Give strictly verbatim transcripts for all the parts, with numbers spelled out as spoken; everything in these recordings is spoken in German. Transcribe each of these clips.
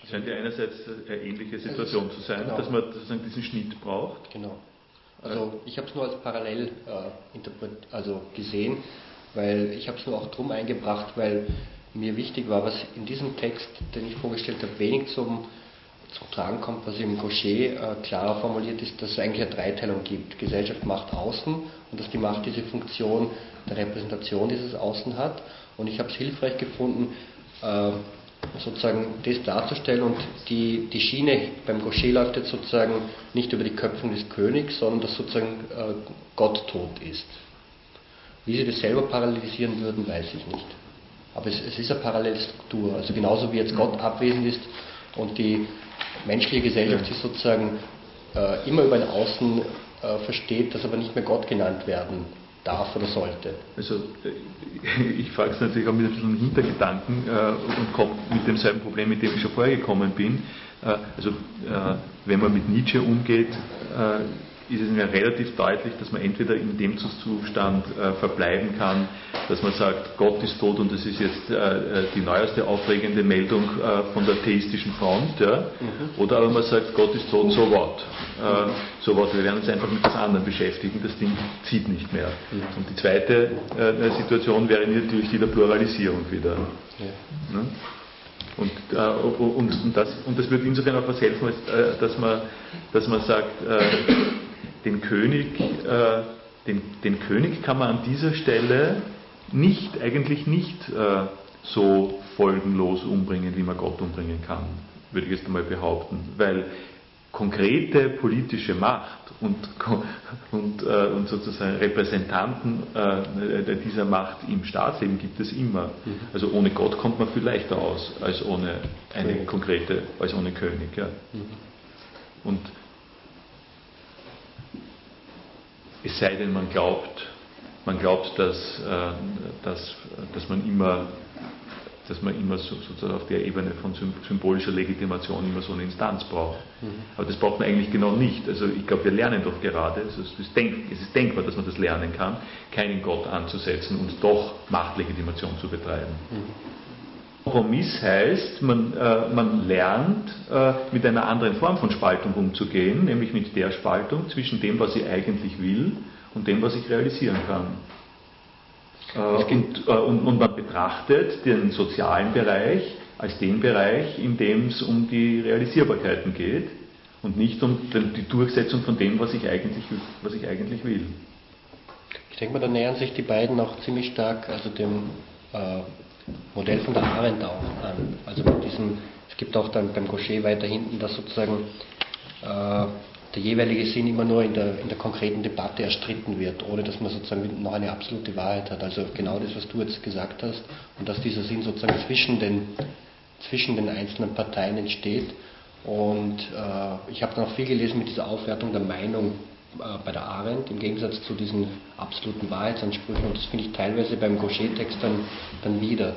Es scheint ja einerseits eine ähnliche Situation zu sein, genau, dass man sozusagen diesen Schnitt braucht. Genau. Also ich habe es nur als parallel äh, interpret, also gesehen, weil ich habe es nur auch drum eingebracht, weil mir wichtig war, was in diesem Text, den ich vorgestellt habe, wenig zum, zum Tragen kommt, was im Gaucher äh, klarer formuliert ist, dass es eigentlich eine Dreiteilung gibt. Gesellschaft, Macht, Außen, und dass die Macht diese Funktion der Repräsentation dieses Außen hat. Und ich habe es hilfreich gefunden, äh, sozusagen das darzustellen, und die, die Schiene beim Gaucher läuft jetzt sozusagen nicht über die Köpfung des Königs, sondern dass sozusagen äh, Gott tot ist. Wie sie das selber parallelisieren würden, weiß ich nicht. Aber es, es ist eine parallele Struktur. Also genauso wie jetzt Gott abwesend ist und die menschliche Gesellschaft sich sozusagen äh, immer über ein Außen äh, versteht, das aber nicht mehr Gott genannt werden darf oder sollte. Also ich frage es natürlich auch mit ein bisschen Hintergedanken äh, und komme mit demselben Problem, mit dem ich schon vorher gekommen bin. Äh, also äh, wenn man mit Nietzsche umgeht, äh, ist es mir relativ deutlich, dass man entweder in dem Zustand äh, verbleiben kann, dass man sagt, Gott ist tot, und das ist jetzt äh, die neueste aufregende Meldung äh, von der theistischen Front, ja? Mhm. Oder aber man sagt, Gott ist tot, so what? Äh, so what, wir werden uns einfach mit was anderem beschäftigen, das Ding zieht nicht mehr. Mhm. Und die zweite äh, Situation wäre natürlich die der Pluralisierung wieder. Ja. Ne? Und, äh, und, und, das, und das wird insofern auch was helfen, als, äh, dass, man, dass man sagt, äh, den König, äh, den, den König kann man an dieser Stelle nicht, eigentlich nicht äh, so folgenlos umbringen, wie man Gott umbringen kann, würde ich jetzt einmal behaupten. Weil konkrete politische Macht und, und, äh, und sozusagen Repräsentanten äh, dieser Macht im Staatsleben gibt es immer. Mhm. Also ohne Gott kommt man viel leichter aus, als ohne eine König. konkrete, als ohne König. Ja. Mhm. Und es sei denn, man glaubt, man glaubt, dass, äh, dass, dass man immer dass man immer so, sozusagen auf der Ebene von symbolischer Legitimation immer so eine Instanz braucht. Mhm. Aber das braucht man eigentlich genau nicht. Also ich glaube, wir lernen doch gerade, also es, ist denk, es ist denkbar, dass man das lernen kann, keinen Gott anzusetzen und doch Machtlegitimation zu betreiben. Mhm. Kompromiss heißt, man, äh, man lernt, äh, mit einer anderen Form von Spaltung umzugehen, nämlich mit der Spaltung zwischen dem, was ich eigentlich will, und dem, was ich realisieren kann. Und, und, und man betrachtet den sozialen Bereich als den Bereich, in dem es um die Realisierbarkeiten geht und nicht um die Durchsetzung von dem, was ich eigentlich, was ich eigentlich will. Ich denke mal, da nähern sich die beiden auch ziemlich stark also dem äh, Modell von der Arendt auch an. Also mit diesem, es gibt auch dann beim Gaucher weiter hinten, dass sozusagen äh, der jeweilige Sinn immer nur in der, in der konkreten Debatte erstritten wird, ohne dass man sozusagen noch eine absolute Wahrheit hat. Also genau das, was du jetzt gesagt hast, und dass dieser Sinn sozusagen zwischen den, zwischen den einzelnen Parteien entsteht. Und äh, ich habe dann auch viel gelesen mit dieser Aufwertung der Meinung äh, bei der Arendt, im Gegensatz zu diesen absoluten Wahrheitsansprüchen. Und das finde ich teilweise beim Gaucher-Text dann, dann wieder.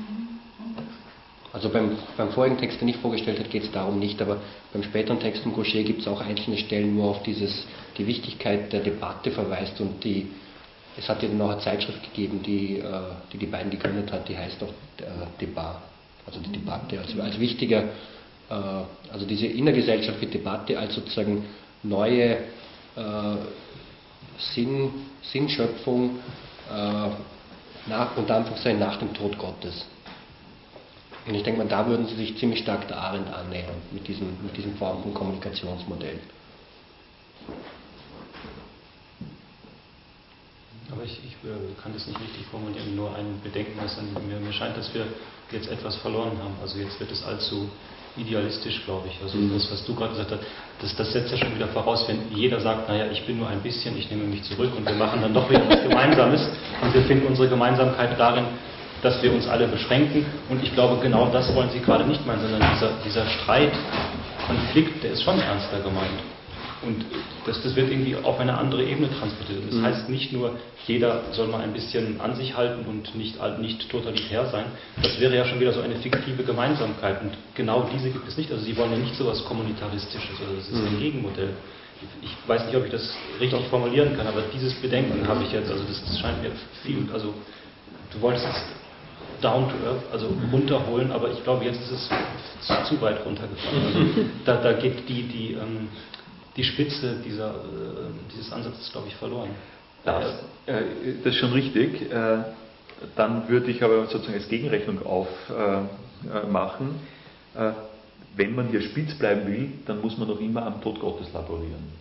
Also beim, beim vorigen Text, den ich vorgestellt habe, geht es darum nicht, aber beim späteren Text im Gaucher gibt es auch einzelne Stellen, wo auf dieses, die Wichtigkeit der Debatte verweist, und die, es hat ja dann auch eine Zeitschrift gegeben, die äh, die, die beiden gegründet hat, die heißt auch äh, Debat, also die Debatte als, als wichtiger, äh, also diese innergesellschaftliche Debatte als sozusagen neue äh, Sinn, Sinnschöpfung äh, nach, unter Anführungszeichen nach dem Tod Gottes. Und ich denke mal, da würden sie sich ziemlich stark der Arendt annähern, mit diesem, mit diesem Form von Kommunikationsmodell. Aber ich, ich kann das nicht richtig formulieren, nur ein Bedenken äußern. Mir, mir scheint, dass wir jetzt etwas verloren haben. Also jetzt wird es allzu idealistisch, glaube ich. Also das, was du gerade gesagt hast, das, das setzt ja schon wieder voraus, wenn jeder sagt, naja, ich bin nur ein bisschen, ich nehme mich zurück, und wir machen dann doch wieder was Gemeinsames, und wir finden unsere Gemeinsamkeit darin, dass wir uns alle beschränken, und ich glaube, genau das wollen sie gerade nicht meinen, sondern dieser, dieser Streit, Konflikt, der ist schon ernster gemeint. Und das, das wird irgendwie auf eine andere Ebene transportiert. Das heißt nicht nur, jeder soll mal ein bisschen an sich halten und nicht, nicht totalitär sein. Das wäre ja schon wieder so eine fiktive Gemeinsamkeit, und genau diese gibt es nicht. Also sie wollen ja nicht so etwas Kommunitaristisches, also das ist ein Gegenmodell. Ich weiß nicht, ob ich das richtig formulieren kann, aber dieses Bedenken habe ich jetzt, also das, das scheint mir viel, also du wolltest jetzt... down to earth, also runterholen, aber ich glaube, jetzt ist es zu weit runtergefahren. Also da, da geht die, die, ähm, die Spitze dieser, äh, dieses Ansatzes, glaube ich, verloren. Das, äh, das ist schon richtig. Äh, dann würde ich aber sozusagen als Gegenrechnung aufmachen. Äh, äh, wenn man hier spitz bleiben will, dann muss man noch immer am Tod Gottes laborieren.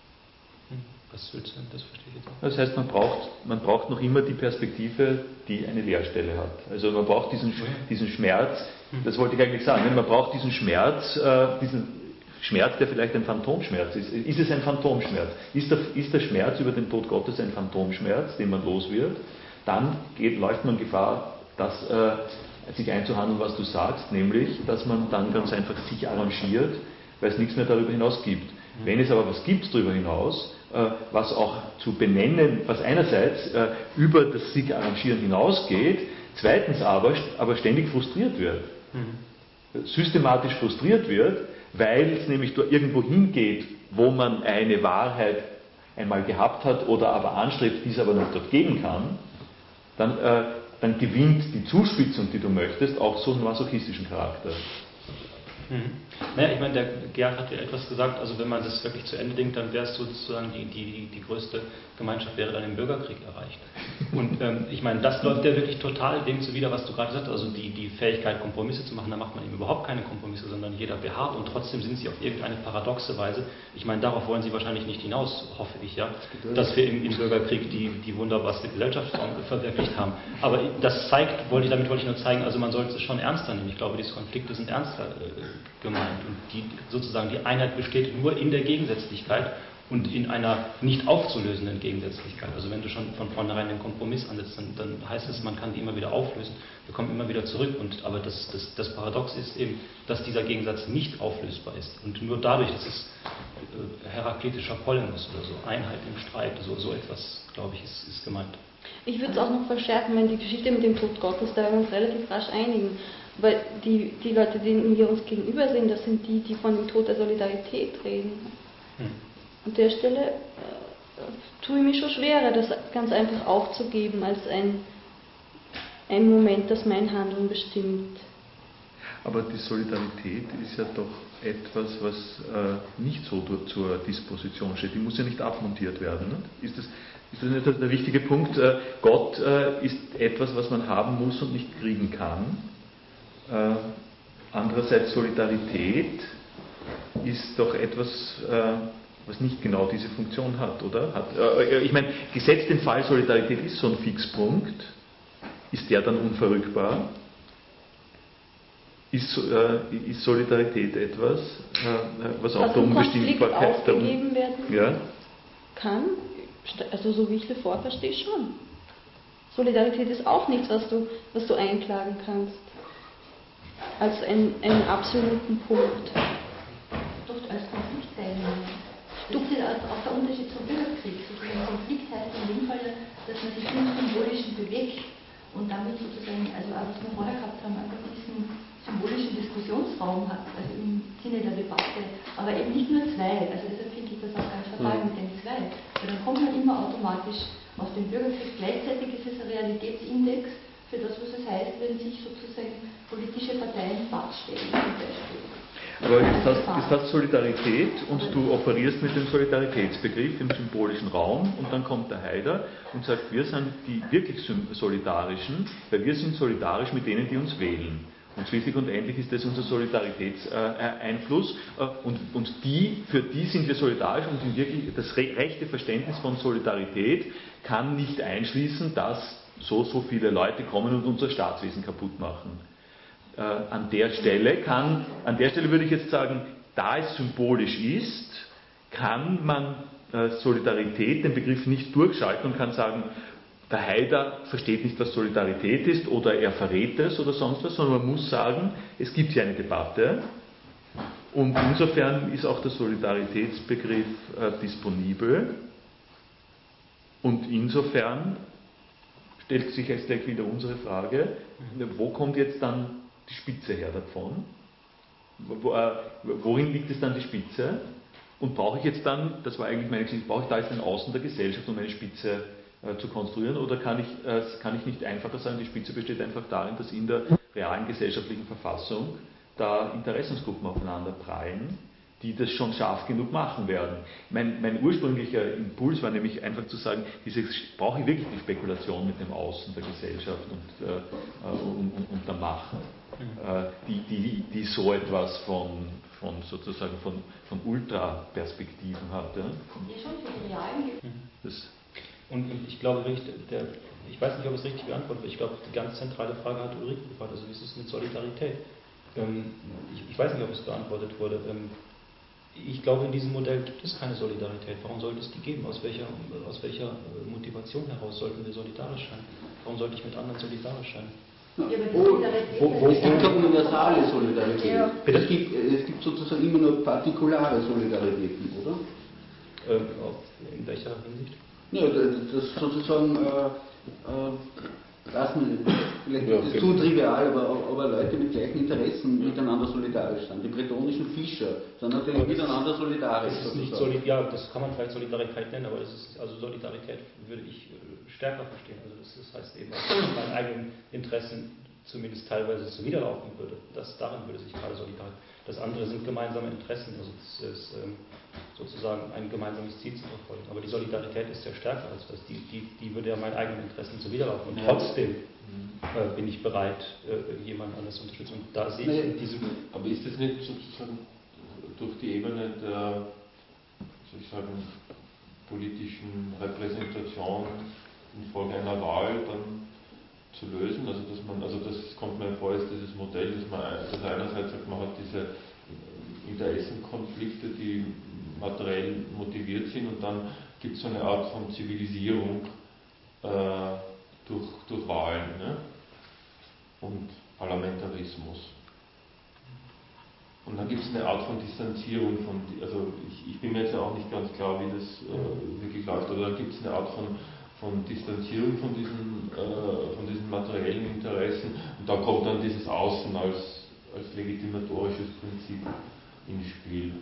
Was willst du denn? Das verstehe ich jetzt auch. Das heißt, man braucht, man braucht noch immer die Perspektive, die eine Leerstelle hat. Also man braucht diesen, diesen Schmerz, das wollte ich eigentlich sagen, man braucht diesen Schmerz, äh, diesen Schmerz, der vielleicht ein Phantomschmerz ist. Ist es ein Phantomschmerz? Ist der, ist der Schmerz über den Tod Gottes ein Phantomschmerz, den man los wird? Dann geht, läuft man Gefahr, das äh, sich einzuhandeln, was du sagst, nämlich, dass man dann ganz einfach sich arrangiert, weil es nichts mehr darüber hinaus gibt. Mhm. Wenn es aber was gibt darüber hinaus, äh, was auch zu benennen, was einerseits äh, über das sich arrangieren hinausgeht, zweitens aber, aber ständig frustriert wird. Mhm. Systematisch frustriert wird, weil es nämlich dort irgendwo hingeht, wo man eine Wahrheit einmal gehabt hat oder aber anstrebt, die es aber nicht dort geben kann, dann, äh, dann gewinnt die Zuspitzung, die du möchtest, auch so einen masochistischen Charakter. Mhm. Naja, ich meine, der Gerhard hat ja etwas gesagt, also wenn man das wirklich zu Ende denkt, dann wäre es sozusagen die, die, die größte Gemeinschaft wäre dann im Bürgerkrieg erreicht. Und ähm, ich meine, das läuft ja wirklich total dem zuwider, was du gerade gesagt hast, also die, die Fähigkeit, Kompromisse zu machen, da macht man eben überhaupt keine Kompromisse, sondern jeder beharrt und trotzdem sind sie auf irgendeine paradoxe Weise, ich meine, darauf wollen sie wahrscheinlich nicht hinaus, hoffe ich, ja, dass wir im, im Bürgerkrieg die, die wunderbarste Gesellschaftsform verwirklicht haben. Aber das zeigt, wollte ich, damit wollte ich nur zeigen, also man sollte es schon ernster nehmen. Ich glaube, diese Konflikte sind ernster äh, gemeint. Und die, sozusagen die Einheit besteht nur in der Gegensätzlichkeit und in einer nicht aufzulösenden Gegensätzlichkeit. Also wenn du schon von vornherein den Kompromiss ansetzt, dann, dann heißt es, man kann die immer wieder auflösen, wir kommen immer wieder zurück. Und, aber das, das, das Paradox ist eben, dass dieser Gegensatz nicht auflösbar ist. Und nur dadurch, das ist äh, heraklitischer Polemus oder so, Einheit im Streit, so, so etwas, glaube ich, ist, ist gemeint. Ich würde es auch noch verschärfen, wenn die Geschichte mit dem Tod Gottes, da werden wir uns relativ rasch einigen. Weil die, die Leute, denen wir uns gegenüber sehen, das sind die, die von dem Tod der Solidarität reden. Hm. An der Stelle äh, tue ich mich schon schwerer, das ganz einfach aufzugeben als ein, ein Moment, das mein Handeln bestimmt. Aber die Solidarität ist ja doch etwas, was äh, nicht so zur Disposition steht. Die muss ja nicht abmontiert werden. Ne? Ist das, ist das nicht der wichtige Punkt? Äh, Gott äh, ist etwas, was man haben muss und nicht kriegen kann. Äh, andererseits Solidarität ist doch etwas, äh, was nicht genau diese Funktion hat, oder? Hat, äh, ich meine, gesetzt den Fall, Solidarität ist so ein Fixpunkt, ist der dann unverrückbar? Ist, äh, ist Solidarität etwas, äh, was auch der Unbestimmbarkeit der aufgegeben werden ja? kann? Also so wie ich Lefort verstehe, schon. Solidarität ist auch nichts, was du, was du einklagen kannst. Als einen, einen absoluten Punkt. Doch als Konfliktteilnehmer. Das ist ja auch der Unterschied zum Bürgerkrieg. Ein Konflikt heißt in dem Fall, dass man sich im Symbolischen bewegt und damit sozusagen, also auch was wir vorher gehabt haben, einfach diesen symbolischen Diskussionsraum hat, also im Sinne der Debatte, aber eben nicht nur zwei, also deshalb finde ich das auch ganz fatal mit den zwei, weil dann kommt man immer automatisch auf den Bürgerkrieg. Gleichzeitig ist es ein Realitätsindex für das, was es heißt, wenn sich sozusagen politische Parteien feststellen, zum Beispiel. Aber jetzt hast, jetzt hast Solidarität und du operierst mit dem Solidaritätsbegriff im symbolischen Raum und dann kommt der Haider und sagt, wir sind die wirklich Solidarischen, weil wir sind solidarisch mit denen, die uns wählen. Und schließlich und endlich ist das unser Solidaritätseinfluss und, und die, für die sind wir solidarisch und in wirklich das rechte Verständnis von Solidarität kann nicht einschließen, dass so, so viele Leute kommen und unser Staatswesen kaputt machen. Äh, an der Stelle kann, an der Stelle würde ich jetzt sagen, da es symbolisch ist, kann man äh, Solidarität, den Begriff nicht durchschalten und kann sagen, der Haider versteht nicht, was Solidarität ist oder er verrät es oder sonst was, sondern man muss sagen, es gibt hier eine Debatte und insofern ist auch der Solidaritätsbegriff äh, disponibel und insofern stellt sich jetzt gleich wieder unsere Frage, wo kommt jetzt dann die Spitze her davon? Wo, äh, worin liegt es dann die Spitze? Und brauche ich jetzt dann, das war eigentlich meine Geschichte, brauche ich da jetzt ein Außen der Gesellschaft, um eine Spitze äh, zu konstruieren, oder kann ich, äh, kann ich nicht einfacher sagen, die Spitze besteht einfach darin, dass in der realen gesellschaftlichen Verfassung da Interessensgruppen aufeinander prallen, die das schon scharf genug machen werden. Mein, mein ursprünglicher Impuls war nämlich einfach zu sagen, diese, brauche ich wirklich die Spekulation mit dem Außen der Gesellschaft und, äh, und, und, und der Macht, äh, die, die, die so etwas von, von sozusagen von, von Ultraperspektiven hat. Ja, von, ja schon für die realen. Das, und ich glaube, der, ich weiß nicht, ob ich es richtig beantwortet habe, ich glaube, die ganz zentrale Frage hat Ulrike gefragt, also wie ist es mit Solidarität? Ähm, ich, ich weiß nicht, ob es beantwortet wurde. Ähm, Ich glaube, in diesem Modell gibt es keine Solidarität. Warum sollte es die geben? Aus welcher, aus welcher Motivation heraus sollten wir solidarisch sein? Warum sollte ich mit anderen solidarisch sein? Ja, wo, wo, wo es gibt keine universale Solidarität. Ja. Es, gibt, es gibt sozusagen immer nur partikulare Solidaritäten, oder? Ähm, in welcher Hinsicht? Ja, das sozusagen, äh, äh, weiß man nicht, vielleicht ist das zu trivial, aber, aber Leute mit gleichen Interessen miteinander solidarisch sind. Die bretonischen Fischer sind natürlich miteinander solidarisch. Das ist nicht solid, ja, das kann man vielleicht Solidarität nennen, aber das ist, also Solidarität würde ich stärker verstehen. Also das, das heißt eben auch, dass ich meinen eigenen Interessen zumindest teilweise zuwiderlaufen würde. Das, darin würde sich gerade Solidarität. Das andere sind gemeinsame Interessen, also das ist ähm, sozusagen ein gemeinsames Ziel zu verfolgen. Aber die Solidarität ist ja stärker als das. Die, die, die würde ja meinen eigenen Interessen zuwiderlaufen. Und ja. trotzdem äh, bin ich bereit, äh, jemanden anders zu unterstützen. Und da sehe ich in diesem. Aber ist das nicht sozusagen durch die Ebene der, soll ich sagen, politischen Repräsentation infolge einer Wahl dann zu lösen, also dass man, also das kommt mir vor, ist dieses Modell, dass man dass einerseits sagt, man hat diese Interessenkonflikte, die materiell motiviert sind, und dann gibt es so eine Art von Zivilisierung äh, durch, durch Wahlen, ne? Und Parlamentarismus. Und dann gibt es eine Art von Distanzierung von, also ich, ich bin mir jetzt ja auch nicht ganz klar, wie das äh, wirklich läuft, aber dann gibt es eine Art von von Distanzierung von diesen, äh, von diesen materiellen Interessen, und da kommt dann dieses Außen als, als legitimatorisches Prinzip ins Spiel.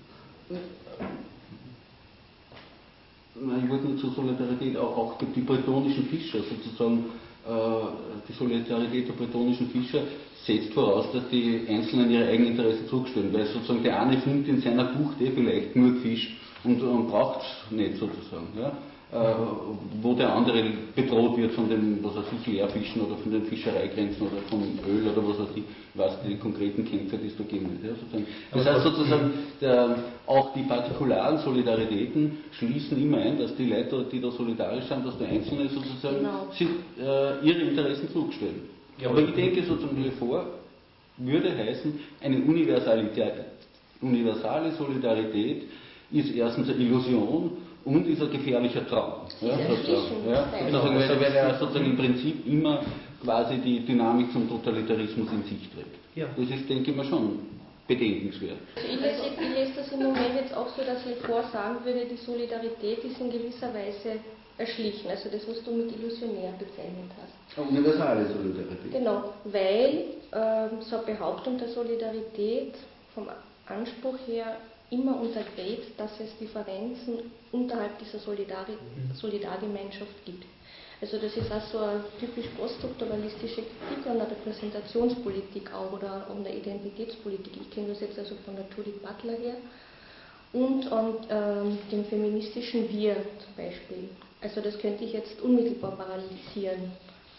Ich wollte nur zur Solidarität, auch, auch die bretonischen Fischer sozusagen, äh, die Solidarität der bretonischen Fischer setzt voraus, dass die Einzelnen ihre eigenen Interessen zurückstellen, weil sozusagen der eine findet in seiner Bucht eh vielleicht nur Fisch und, und braucht es nicht sozusagen. Ja? Äh, wo der andere bedroht wird von den, was weiß ich, Leerfischen oder von den Fischereigrenzen oder vom Öl oder was weiß ich, was die konkreten Kämpfe, die es da geben wird. Ja, sozusagen. Das heißt sozusagen, der, auch die partikularen Solidaritäten schließen immer ein, dass die Leute, die da solidarisch sind, dass der Einzelne sozusagen genau. sich, äh, ihre Interessen zurückstellen. Ja, aber ich denke sozusagen vor, würde heißen, eine Universalität, universale Solidarität ist erstens eine Illusion und ist ein gefährlicher Traum. Ja, sozusagen. Ja, sozusagen, weil, weil er sozusagen im Prinzip immer quasi die Dynamik zum Totalitarismus in sich trägt. Ja. Das ist, denke ich mal, schon bedenkenswert. Also ich, lese, ich lese das im Moment jetzt auch so, dass ich vorsagen würde, die Solidarität ist in gewisser Weise erschlichen. Also das, was du mit illusionär bezeichnet hast. Eine universale Solidarität. Genau, weil ähm, so eine Behauptung der Solidarität vom Anspruch her immer untergräbt, dass es Differenzen unterhalb dieser Solidari- Solidargemeinschaft gibt. Also das ist auch so eine typisch poststrukturalistische Kritik an der Repräsentationspolitik auch oder an der Identitätspolitik. Ich kenne das jetzt also von der Judith Butler her und an ähm, dem feministischen Wir zum Beispiel. Also das könnte ich jetzt unmittelbar parallelisieren.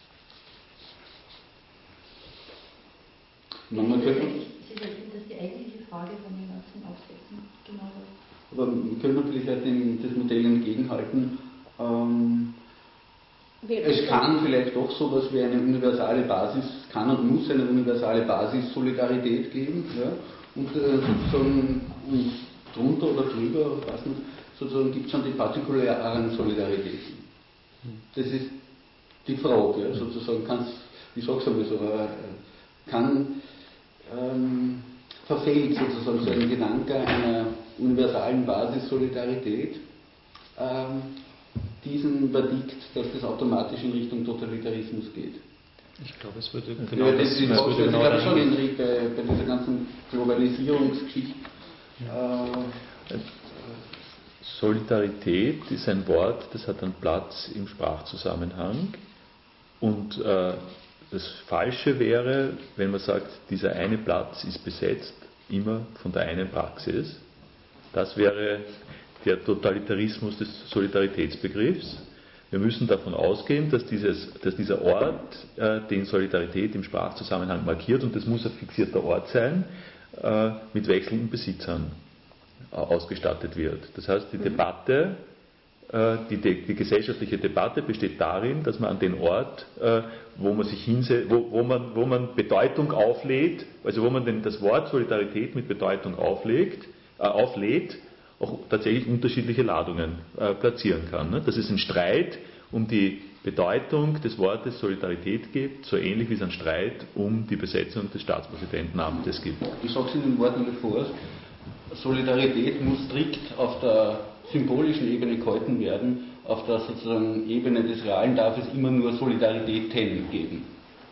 Man, man könnte, das ist die eigentliche Frage von den ganzen Aufsätzen. Genau das. Aber wir können natürlich halt dem, das Modell entgegenhalten. Ähm, es kann vielleicht doch so etwas wie eine universale Basis, kann und muss eine universale Basis Solidarität geben. Ja? Und äh, sozusagen und drunter oder drüber, weiß nicht, sozusagen gibt es dann die partikulären Solidaritäten. Das ist die Frage, ja? Sozusagen kann es, ich sage es einmal so, äh, kann ähm, verfehlt sozusagen so ein Gedanke einer universalen Basis Solidarität ähm, diesen Verdikt, dass das automatisch in Richtung Totalitarismus geht. Ich glaube, es würde genau ja, das, das, das, das das würde genau genau schon in, bei, bei dieser ganzen Globalisierungsgeschichte. Ja. Äh, Solidarität ist ein Wort, das hat einen Platz im Sprachzusammenhang und äh, das Falsche wäre, wenn man sagt, dieser eine Platz ist besetzt immer von der einen Praxis. Das wäre der Totalitarismus des Solidaritätsbegriffs. Wir müssen davon ausgehen, dass, dieses, dass dieser Ort, äh, den Solidarität im Sprachzusammenhang markiert, und das muss ein fixierter Ort sein, äh, mit wechselnden Besitzern äh, ausgestattet wird. Das heißt, die Debatte, äh, die, die gesellschaftliche Debatte besteht darin, dass man an den Ort, äh, wo man sich hinsetzt, wo, wo, man, wo man Bedeutung auflädt, also wo man denn das Wort Solidarität mit Bedeutung auflegt, äh, auflädt, auch tatsächlich unterschiedliche Ladungen äh, platzieren kann. Ne? Dass es einen Streit um die Bedeutung des Wortes Solidarität gibt, so ähnlich wie es einen Streit um die Besetzung des Staatspräsidentenamtes gibt. Ich sage es in den Worten bevor, Solidarität muss strikt auf der symbolischen Ebene gehalten werden, auf der sozusagen Ebene des Realen darf es immer nur Solidaritäten geben.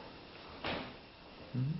Mhm.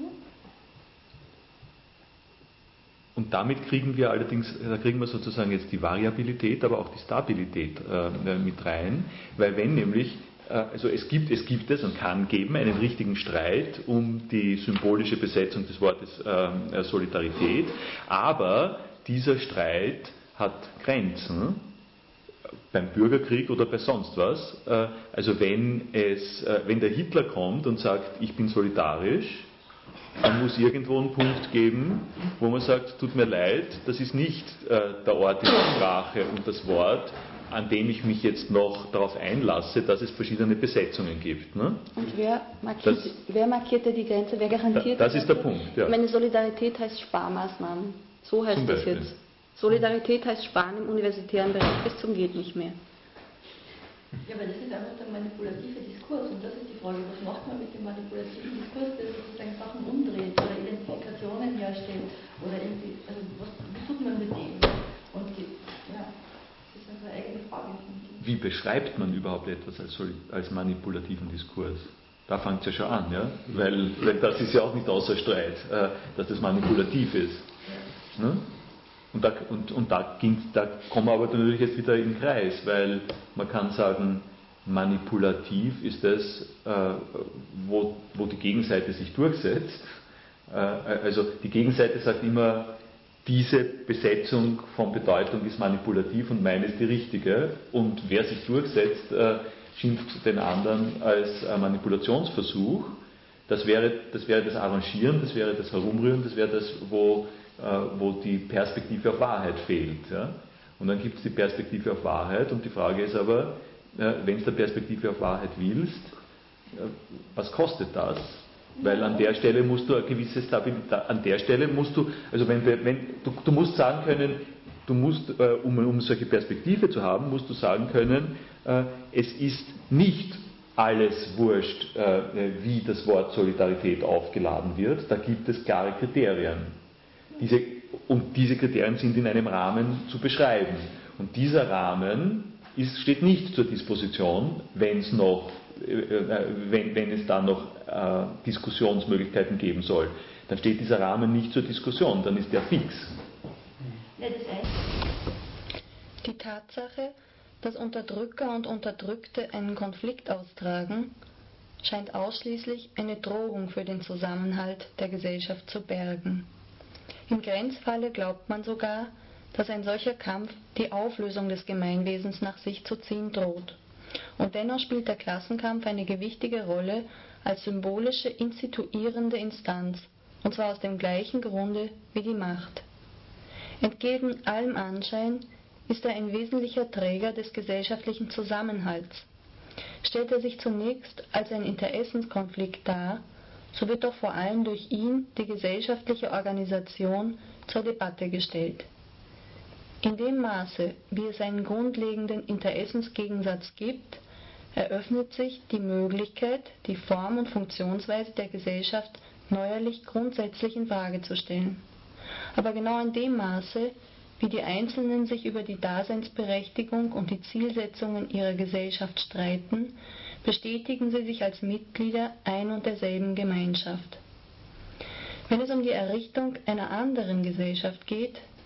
Und damit kriegen wir allerdings, da kriegen wir sozusagen jetzt die Variabilität, aber auch die Stabilität äh, mit rein, weil wenn nämlich, äh, also es gibt, es gibt es und kann geben einen richtigen Streit um die symbolische Besetzung des Wortes äh, Solidarität, aber dieser Streit hat Grenzen, beim Bürgerkrieg oder bei sonst was. Äh, also wenn, es, äh, wenn der Hitler kommt und sagt, ich bin solidarisch, dann muss irgendwo einen Punkt geben, wo man sagt, tut mir leid, das ist nicht äh, der Ort in der Sprache und das Wort, an dem ich mich jetzt noch darauf einlasse, dass es verschiedene Besetzungen gibt. Ne? Und wer markiert, das, wer markiert da die Grenze? Wer garantiert das? Das ist der Punkt. Ja. Meine Solidarität heißt Sparmaßnahmen. So heißt das jetzt. Solidarität heißt Sparen im universitären Bereich bis zum geht nicht mehr. Ja, aber das ist einfach der manipulative Diskurs und das ist die Frage, was macht man mit dem manipulativen Diskurs, der sozusagen Sachen umdreht oder Identifikationen herstellt oder irgendwie, also was, was tut man mit dem? Und die, ja, das ist eine eigene Frage. Wie beschreibt man überhaupt etwas als, als manipulativen Diskurs? Da fängt es ja schon an, ja? Weil, weil das ist ja auch nicht außer Streit, äh, dass das manipulativ ist. Ja. Ne? Und, da, und, und da, ging, da kommen wir aber natürlich jetzt wieder im Kreis, weil man kann sagen, manipulativ ist das, äh, wo, wo die Gegenseite sich durchsetzt. Äh, also die Gegenseite sagt immer, diese Besetzung von Bedeutung ist manipulativ und meine ist die richtige. Und wer sich durchsetzt, äh, schimpft den anderen als äh, Manipulationsversuch. Das wäre, das wäre das Arrangieren, das wäre das Herumrühren, das wäre das, wo wo die Perspektive auf Wahrheit fehlt. Ja? Und dann gibt es die Perspektive auf Wahrheit und die Frage ist aber, wenn du eine Perspektive auf Wahrheit willst, was kostet das? Weil an der Stelle musst du eine gewisse Stabilität, an der Stelle musst du, also wenn, wenn du, du musst sagen können, du musst, um, um solche Perspektive zu haben, musst du sagen können, es ist nicht alles wurscht, wie das Wort Solidarität aufgeladen wird, da gibt es klare Kriterien. Diese, und diese Kriterien sind in einem Rahmen zu beschreiben. Und dieser Rahmen ist, steht nicht zur Disposition, wenn es, noch, äh, wenn, wenn es da noch äh, Diskussionsmöglichkeiten geben soll. Dann steht dieser Rahmen nicht zur Diskussion, dann ist der fix. Die Tatsache, dass Unterdrücker und Unterdrückte einen Konflikt austragen, scheint ausschließlich eine Drohung für den Zusammenhalt der Gesellschaft zu bergen. Im Grenzfalle glaubt man sogar, dass ein solcher Kampf die Auflösung des Gemeinwesens nach sich zu ziehen droht. Und dennoch spielt der Klassenkampf eine gewichtige Rolle als symbolische instituierende Instanz, und zwar aus dem gleichen Grunde wie die Macht. Entgegen allem Anschein ist er ein wesentlicher Träger des gesellschaftlichen Zusammenhalts. Stellt er sich zunächst als ein Interessenskonflikt dar, so wird doch vor allem durch ihn die gesellschaftliche Organisation zur Debatte gestellt. In dem Maße, wie es einen grundlegenden Interessensgegensatz gibt, eröffnet sich die Möglichkeit, die Form und Funktionsweise der Gesellschaft neuerlich grundsätzlich in Frage zu stellen. Aber genau in dem Maße, wie die Einzelnen sich über die Daseinsberechtigung und die Zielsetzungen ihrer Gesellschaft streiten, bestätigen sie sich als Mitglieder ein und derselben Gemeinschaft. Wenn es um die Errichtung einer anderen Gesellschaft geht,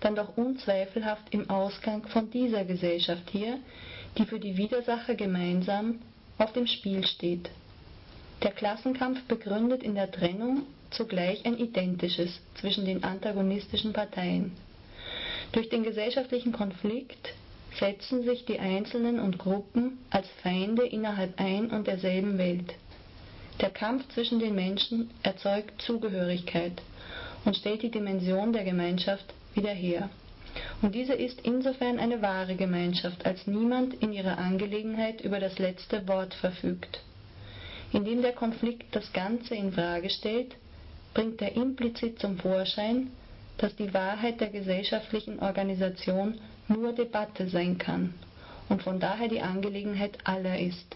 dann doch unzweifelhaft im Ausgang von dieser Gesellschaft hier, die für die Widersacher gemeinsam auf dem Spiel steht. Der Klassenkampf begründet in der Trennung zugleich ein identisches zwischen den antagonistischen Parteien. Durch den gesellschaftlichen Konflikt setzen sich die Einzelnen und Gruppen als Feinde innerhalb ein und derselben Welt. Der Kampf zwischen den Menschen erzeugt Zugehörigkeit und stellt die Dimension der Gemeinschaft wieder her. Und diese ist insofern eine wahre Gemeinschaft, als niemand in ihrer Angelegenheit über das letzte Wort verfügt. Indem der Konflikt das Ganze in Frage stellt, bringt er implizit zum Vorschein, dass die Wahrheit der gesellschaftlichen Organisation nur Debatte sein kann und von daher die Angelegenheit aller ist.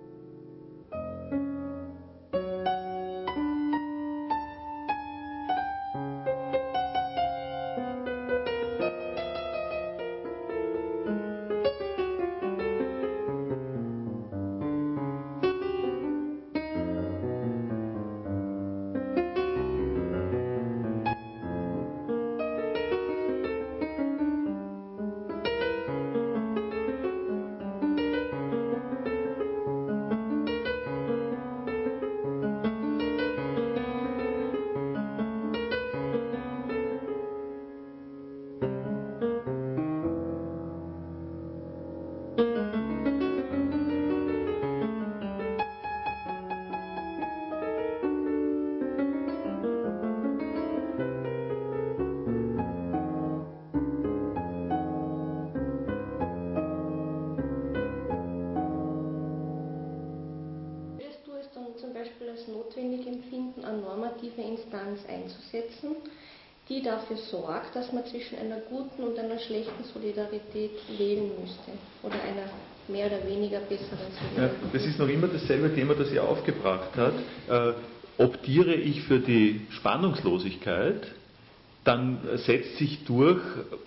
Einzusetzen, die dafür sorgt, dass man zwischen einer guten und einer schlechten Solidarität wählen müsste oder einer mehr oder weniger besseren Solidarität. Ja, das ist noch immer dasselbe Thema, das ihr aufgebracht hat. Äh, optiere ich für die Spannungslosigkeit, dann setzt sich durch,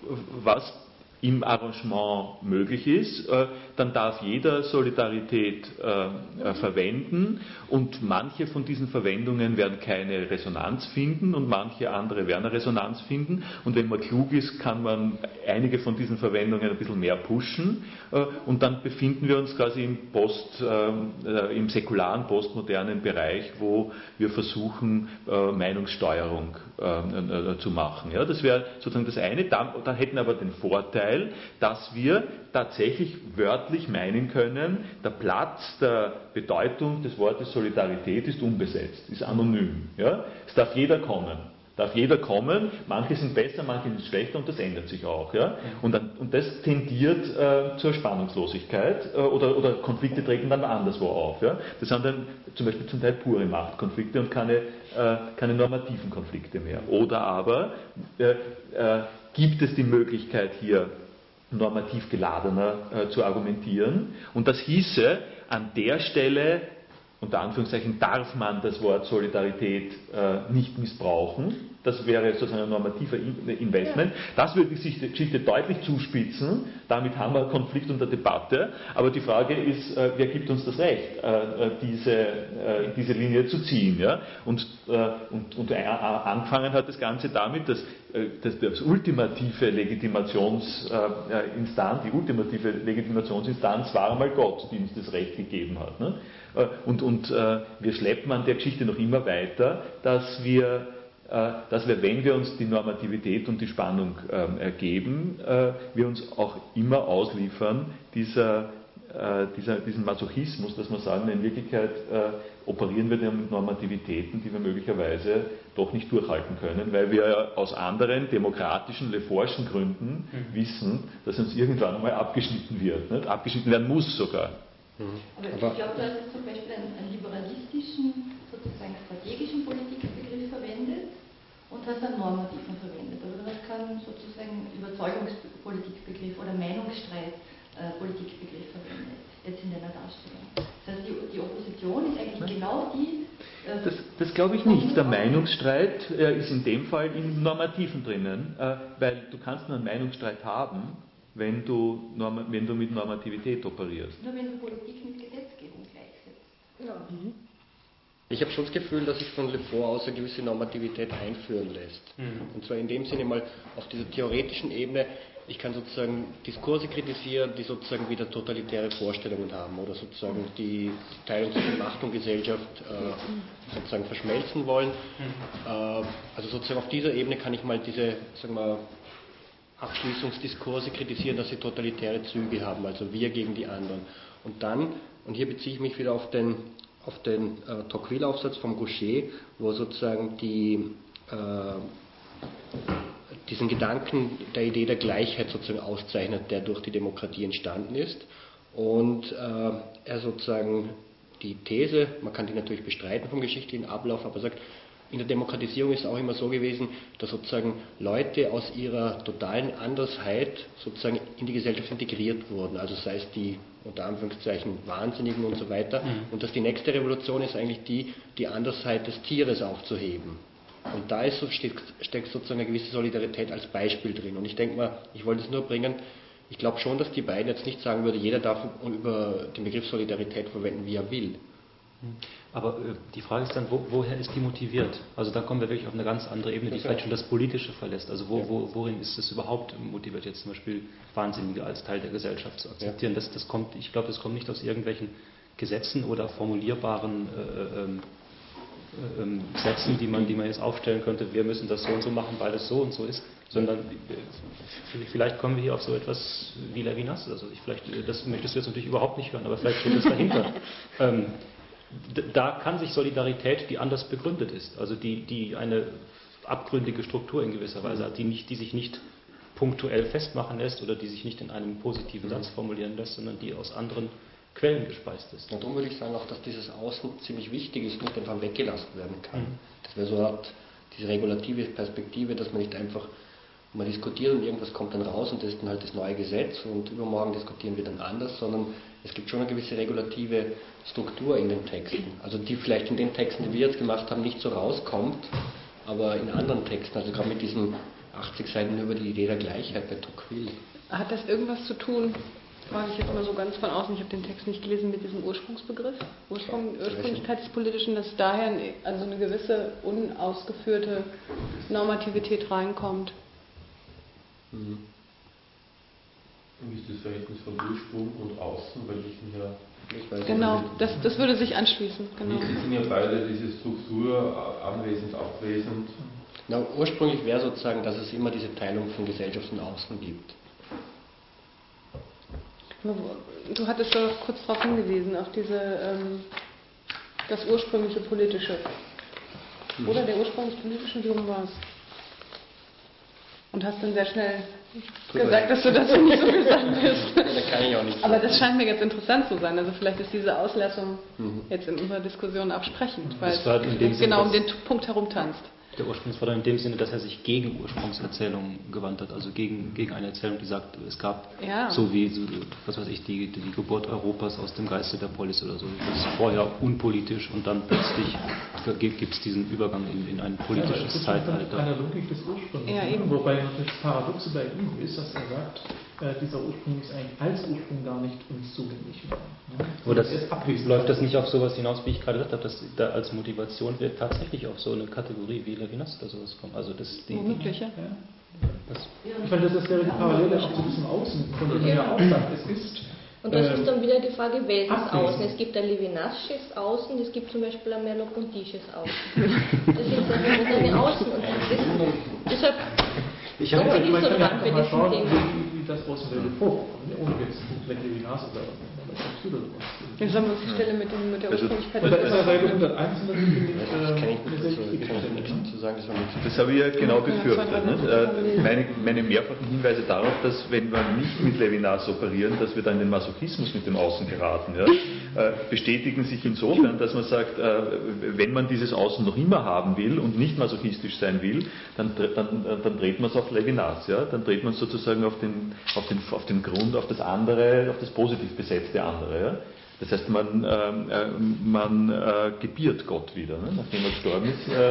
was im Arrangement möglich ist, dann darf jeder Solidarität äh, verwenden und manche von diesen Verwendungen werden keine Resonanz finden und manche andere werden eine Resonanz finden und wenn man klug ist, kann man einige von diesen Verwendungen ein bisschen mehr pushen äh, und dann befinden wir uns quasi im, Post, äh, im säkularen, postmodernen Bereich, wo wir versuchen, äh, Meinungssteuerung äh, äh, zu machen. Ja, das wäre sozusagen das eine, da, da hätten aber den Vorteil, dass wir tatsächlich wörtlich meinen können, der Platz der Bedeutung des Wortes Solidarität ist unbesetzt, ist anonym. Ja? Es darf jeder kommen. Darf jeder kommen, manche sind besser, manche sind schlechter und das ändert sich auch. Ja? Und, dann, und das tendiert äh, zur Spannungslosigkeit äh, oder, oder Konflikte treten dann anderswo auf. Ja? Das sind dann zum Beispiel zum Teil pure Machtkonflikte und keine, äh, keine normativen Konflikte mehr. Oder aber äh, äh, gibt es die Möglichkeit hier normativ geladener äh, zu argumentieren und das hieße, an der Stelle unter Anführungszeichen darf man das Wort Solidarität äh, nicht missbrauchen. Das wäre sozusagen ein normativer Investment. Das würde die Geschichte deutlich zuspitzen. Damit haben wir Konflikt und eine Debatte. Aber die Frage ist, äh, wer gibt uns das Recht, äh, diese, äh, diese Linie zu ziehen? Ja? Und, äh, und, und angefangen hat das Ganze damit, dass, äh, dass das ultimative Legitimationsinstanz, die ultimative Legitimationsinstanz war einmal Gott, die uns das Recht gegeben hat. Ne? Und, und äh, wir schleppen an der Geschichte noch immer weiter, dass wir, äh, dass wir, wenn wir uns die Normativität und die Spannung äh, ergeben, äh, wir uns auch immer ausliefern dieser, äh, dieser, diesen Masochismus, dass wir sagen, in Wirklichkeit äh, operieren wir mit Normativitäten, die wir möglicherweise doch nicht durchhalten können, weil wir aus anderen demokratischen, leforschen Gründen mhm. wissen, dass uns irgendwann einmal abgeschnitten wird, nicht? Abgeschnitten werden muss sogar. Mhm. Aber, Aber ich glaube, du hast zum Beispiel einen, einen liberalistischen, sozusagen strategischen Politikbegriff verwendet und hast einen normativen verwendet. Aber du hast keinen sozusagen Überzeugungspolitikbegriff oder Meinungsstreitpolitikbegriff verwendet, jetzt in deiner Darstellung. Das heißt, die, die Opposition ist eigentlich genau die... Äh, das das glaube ich nicht. Der Meinungsstreit äh, ist in dem Fall im Normativen drinnen, äh, weil du kannst nur einen Meinungsstreit haben, wenn du, wenn du mit Normativität operierst. Nur wenn du Politik mit Gesetzgebung gleichsetzt. Ja. Mhm. Ich habe schon das Gefühl, dass sich von Le Fort aus eine gewisse Normativität einführen lässt. Mhm. Und zwar in dem Sinne mal auf dieser theoretischen Ebene, ich kann sozusagen Diskurse kritisieren, die sozusagen wieder totalitäre Vorstellungen haben oder sozusagen die, die Teilung zwischen Macht und Gesellschaft äh, sozusagen verschmelzen wollen. Mhm. Äh, also sozusagen auf dieser Ebene kann ich mal diese, sagen wir, Abschließungsdiskurse kritisieren, dass sie totalitäre Züge haben, also wir gegen die anderen. Und dann, und hier beziehe ich mich wieder auf den, auf den äh, Tocqueville-Aufsatz vom Gaucher, wo sozusagen die, äh, diesen Gedanken der Idee der Gleichheit sozusagen auszeichnet, der durch die Demokratie entstanden ist. Und äh, er sozusagen die These, man kann die natürlich bestreiten vom geschichtlichen Ablauf, aber sagt, in der Demokratisierung ist es auch immer so gewesen, dass sozusagen Leute aus ihrer totalen Andersheit sozusagen in die Gesellschaft integriert wurden, also sei es die unter Anführungszeichen Wahnsinnigen und so weiter, mhm. und dass die nächste Revolution ist eigentlich die, die Andersheit des Tieres aufzuheben. Und da ist, steckt, steckt sozusagen eine gewisse Solidarität als Beispiel drin. Und ich denke mal, ich wollte es nur bringen, ich glaube schon, dass die beiden jetzt nicht sagen würden, jeder darf über den Begriff Solidarität verwenden, wie er will. Aber äh, die Frage ist dann, wo, woher ist die motiviert? Also da kommen wir wirklich auf eine ganz andere Ebene, die vielleicht schon das Politische verlässt. Also wo, wo, worin ist es überhaupt motiviert, jetzt zum Beispiel Wahnsinnige als Teil der Gesellschaft zu akzeptieren? Ja. Das, das kommt, ich glaube, das kommt nicht aus irgendwelchen Gesetzen oder formulierbaren äh, ähm, ähm, Sätzen, die man, die man jetzt aufstellen könnte, wir müssen das so und so machen, weil es so und so ist, sondern äh, vielleicht kommen wir hier auf so etwas wie Levinas oder so. Ich, vielleicht, das möchtest du jetzt natürlich überhaupt nicht hören, aber vielleicht steht das dahinter. ähm, Da kann sich Solidarität, die anders begründet ist, also die, die eine abgründige Struktur in gewisser Weise hat, die, nicht, die sich nicht punktuell festmachen lässt oder die sich nicht in einem positiven Satz formulieren lässt, sondern die aus anderen Quellen gespeist ist. Und darum würde ich sagen auch, dass dieses Außen ziemlich wichtig ist, nicht einfach weggelassen werden kann. Mhm. Das wäre so eine Art, diese regulative Perspektive, dass man nicht einfach, man diskutiert und irgendwas kommt dann raus und das ist dann halt das neue Gesetz und übermorgen diskutieren wir dann anders, sondern es gibt schon eine gewisse regulative Struktur in den Texten, also die vielleicht in den Texten, die wir jetzt gemacht haben, nicht so rauskommt, aber in anderen Texten, also gerade mit diesen achtzig Seiten über die Idee der Gleichheit bei Tocqueville. Hat das irgendwas zu tun, frage ich jetzt mal so ganz von außen, ich habe den Text nicht gelesen, mit diesem Ursprungsbegriff, Ursprung, Ursprünglichkeit des Politischen, dass daher also eine gewisse unausgeführte Normativität reinkommt? Mhm. Wie ist das Verhältnis von Ursprung und Außen, weil ich mich ja... Ich weiß genau, das, das würde sich anschließen. Genau. Die sind ja beide diese Struktur, anwesend, abwesend. Na, ursprünglich wäre sozusagen, dass es immer diese Teilung von Gesellschaft und Außen gibt. Du hattest doch kurz darauf hingewiesen, auf diese, ähm, das ursprüngliche Politische. Mhm. Oder der ursprünglich Politische, wie rum war es? Und hast dann sehr schnell gesagt, dass du dazu nicht so viel sagen willst. Ja, da kann ich auch nicht. Aber das scheint mir jetzt interessant zu sein. Also vielleicht ist diese Auslassung mhm. jetzt in unserer Diskussion absprechend, weil es genau um den Punkt herumtanzt. Der Ursprung war dann in dem Sinne, dass er sich gegen Ursprungserzählungen gewandt hat, also gegen, gegen eine Erzählung, die sagt, es gab ja. so wie, so, was weiß ich, die, die Geburt Europas aus dem Geiste der Polis oder so. Das ist vorher unpolitisch und dann plötzlich gibt es diesen Übergang in, in ein politisches ja, Zeitalter. Eine Logik des Ursprungs. Ja, eben. Wobei natürlich das Paradoxe bei ihm ist, dass er sagt, äh, dieser Ursprung ist eigentlich als Ursprung gar nicht uns zugänglich. Ne? Aber das ist, läuft das nicht auf sowas hinaus, wie ich gerade gesagt habe, dass da als Motivation wird tatsächlich auf so eine Kategorie wie Levinas oder sowas kommen. Also das die, Womöglich, ja. Das, ich meine, das wäre die Parallele auch zu diesem Außen, von dem er ja auch sagt, es ist. Und das äh, ist dann wieder die Frage, welches abwesend. Außen. Es gibt ein Levinasches Außen, es gibt zum Beispiel ein Merleau-Pontisches Außen. Das ist ja eine Außen. Und das, deshalb ich habe ja, ich meine, so kann ja mal schauen, wie, wie das Außen der Reform, ohne jetzt vielleicht Levinas oder jetzt haben wir uns die Stelle mit, dem, mit der Ursprünglichkeit. Und da ist er Seite hunderteins und das kann ich nichts zu sagen. Das habe ich ja genau befürchtet. Ne? Meine, meine mehrfachen Hinweise darauf, dass wenn wir nicht mit Levinas operieren, dass wir dann in den Masochismus mit dem Außen geraten, ja, bestätigen sich insofern, dass man sagt, wenn man dieses Außen noch immer haben will und nicht masochistisch sein will, dann, dann, dann dreht man es auf Levinas. Ja? Dann dreht man es sozusagen auf den, auf, den, auf den Grund, auf das andere, auf das positiv besetzte andere. Ja? Das heißt, man, äh, man äh, gebiert Gott wieder, ne? Nachdem er gestorben ist. Äh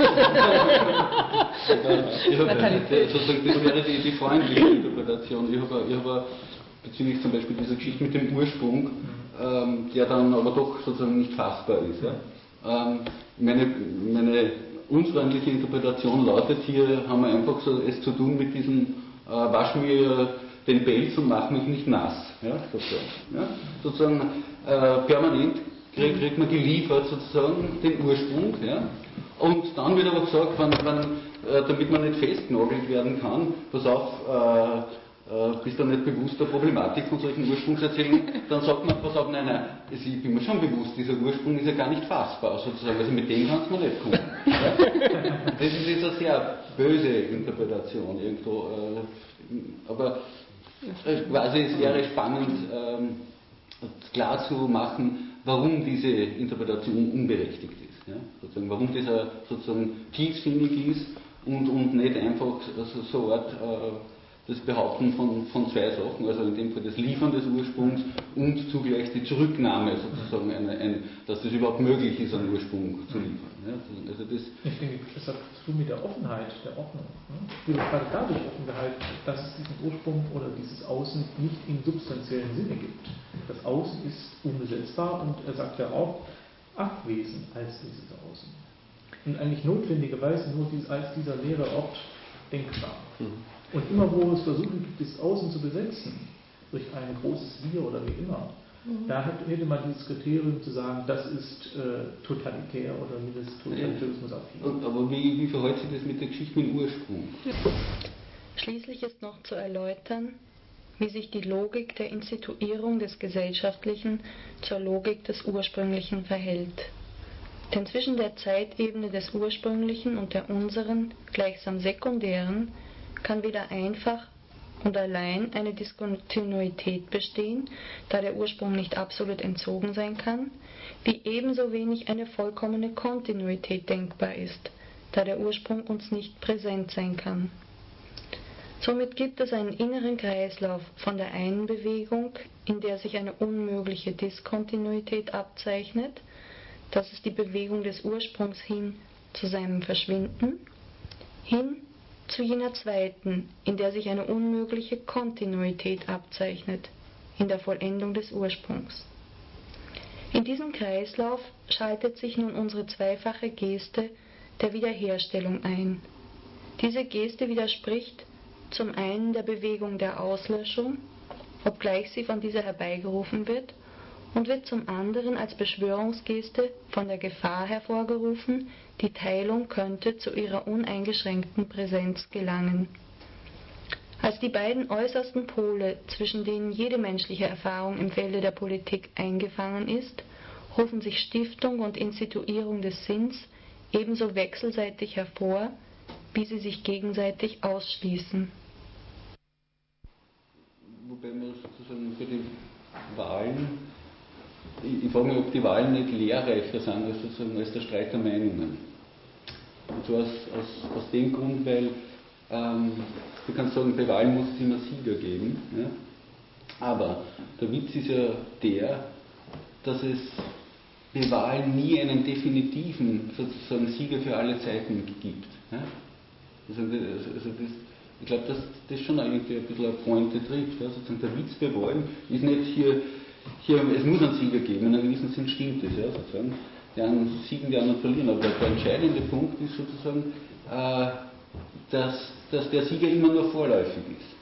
sozusagen, das wäre die, die freundliche Interpretation. Ich habe, ich habe bezüglich zum Beispiel dieser Geschichte mit dem Ursprung, ähm, der dann aber doch sozusagen nicht fassbar ist. Ja? Ähm, meine, meine unfreundliche Interpretation lautet, hier haben wir einfach so es zu tun mit diesem äh, wasch mir den Pelz und mach mich nicht nass. Ja, sozusagen. Ja, sozusagen äh, permanent kriegt, kriegt man geliefert sozusagen den Ursprung. Ja, und dann wird aber gesagt, wenn, wenn, äh, damit man nicht festgenagelt werden kann, pass auf, äh, äh, bist du nicht bewusst der Problematik von solchen Ursprungserzählungen, dann sagt man, pass auf, nein, nein, ich bin mir schon bewusst, dieser Ursprung ist ja gar nicht fassbar, sozusagen, also mit dem kannst du nicht kommen. Ja? Das ist jetzt eine sehr böse Interpretation irgendwo, äh, aber äh, quasi es wäre spannend, äh, klar zu machen, warum diese Interpretation unberechtigt ist, ja? Sozusagen, warum dieser sozusagen tiefsinnig ist und, und nicht einfach so, so eine Art äh, das Behaupten von, von zwei Sachen, also in dem Fall das Liefern des Ursprungs und zugleich die Zurücknahme sozusagen, eine, ein, dass es überhaupt möglich ist, einen Ursprung zu liefern. Ja, also das ich denke, das hat zu tun mit der Offenheit, der Ordnung. Ne? Die wird gerade dadurch offen gehalten, dass es diesen Ursprung oder dieses Außen nicht im substanziellen Sinne gibt. Das Außen ist unbesetzbar und er sagt ja auch, abwesend als dieses Außen. Und eigentlich notwendigerweise nur als dieser leere Ort denkbar. Mhm. Und immer wo es Versuche gibt, das Außen zu besetzen, durch ein großes Wir oder wie immer, mhm. da hätte man dieses Kriterium zu sagen, das ist äh, totalitär oder mindestens Totalitarismus affin. Aber wie, wie verhält sich das mit der Geschichte mit dem Ursprung? Schließlich ist noch zu erläutern, wie sich die Logik der Instituierung des Gesellschaftlichen zur Logik des Ursprünglichen verhält. Denn zwischen der Zeitebene des Ursprünglichen und der unseren, gleichsam sekundären, kann weder einfach und allein eine Diskontinuität bestehen, da der Ursprung nicht absolut entzogen sein kann, wie ebenso wenig eine vollkommene Kontinuität denkbar ist, da der Ursprung uns nicht präsent sein kann. Somit gibt es einen inneren Kreislauf von der einen Bewegung, in der sich eine unmögliche Diskontinuität abzeichnet, das ist die Bewegung des Ursprungs hin zu seinem Verschwinden, hin zu jener zweiten, in der sich eine unmögliche Kontinuität abzeichnet, in der Vollendung des Ursprungs. In diesem Kreislauf schaltet sich nun unsere zweifache Geste der Wiederherstellung ein. Diese Geste widerspricht zum einen der Bewegung der Auslöschung, obgleich sie von dieser herbeigerufen wird, und wird zum anderen als Beschwörungsgeste von der Gefahr hervorgerufen, die Teilung könnte zu ihrer uneingeschränkten Präsenz gelangen. Als die beiden äußersten Pole, zwischen denen jede menschliche Erfahrung im Felde der Politik eingefangen ist, rufen sich Stiftung und Instituierung des Sinns ebenso wechselseitig hervor, wie sie sich gegenseitig ausschließen. Wobei man sozusagen für die Wahlen, ich, ich frage mich, ob die Wahlen nicht lehrreicher sind als, sozusagen als der Streit der Meinungen. Und zwar aus, aus, aus dem Grund, weil ähm, du kannst sagen, bei Wahlen muss es immer Sieger geben. Ja? Aber der Witz ist ja der, dass es bei Wahlen nie einen definitiven sozusagen Sieger für alle Zeiten gibt. Ja? Also, also das, ich glaube, dass das schon eigentlich ein bisschen eine Pointe trifft. Ja? Sozusagen der Witz bei Wahlen ist nicht hier, hier, es muss einen Sieger geben, in einem gewissen Sinn stimmt es. Ja? Sozusagen. Die einen siegen, die anderen verlieren. Aber der entscheidende Punkt ist sozusagen, äh, dass, dass der Sieger immer nur vorläufig ist.